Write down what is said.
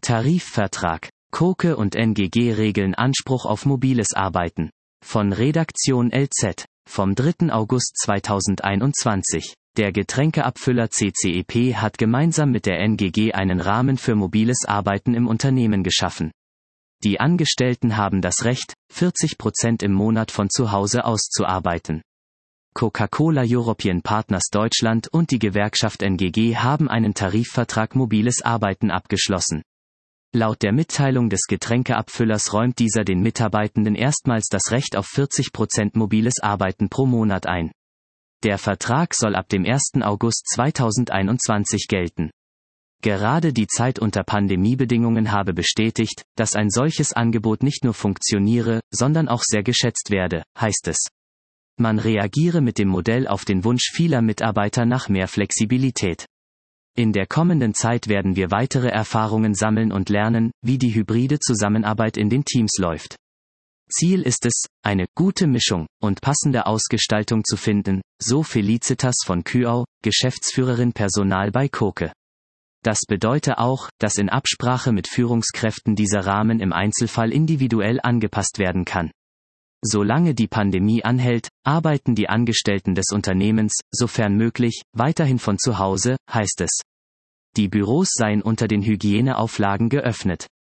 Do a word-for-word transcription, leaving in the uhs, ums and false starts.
Tarifvertrag. Koke und N G G regeln Anspruch auf mobiles Arbeiten. Von Redaktion L Z, vom dritten August zweitausendeinundzwanzig. Der Getränkeabfüller C C E P hat gemeinsam mit der N G G einen Rahmen für mobiles Arbeiten im Unternehmen geschaffen. Die Angestellten haben das Recht, vierzig Prozent im Monat von zu Hause aus zu arbeiten. Coca-Cola European Partners Deutschland und die Gewerkschaft N G G haben einen Tarifvertrag mobiles Arbeiten abgeschlossen. Laut der Mitteilung des Getränkeabfüllers räumt dieser den Mitarbeitenden erstmals das Recht auf vierzig Prozent mobiles Arbeiten pro Monat ein. Der Vertrag soll ab dem ersten August zweitausendeinundzwanzig gelten. Gerade die Zeit unter Pandemiebedingungen habe bestätigt, dass ein solches Angebot nicht nur funktioniere, sondern auch sehr geschätzt werde, heißt es. Man reagiere mit dem Modell auf den Wunsch vieler Mitarbeiter nach mehr Flexibilität. In der kommenden Zeit werden wir weitere Erfahrungen sammeln und lernen, wie die hybride Zusammenarbeit in den Teams läuft. Ziel ist es, eine gute Mischung und passende Ausgestaltung zu finden, so Felicitas von Küau, Geschäftsführerin Personal bei Koke. Das bedeutet auch, dass in Absprache mit Führungskräften dieser Rahmen im Einzelfall individuell angepasst werden kann. Solange die Pandemie anhält, arbeiten die Angestellten des Unternehmens, sofern möglich, weiterhin von zu Hause, heißt es. Die Büros seien unter den Hygieneauflagen geöffnet.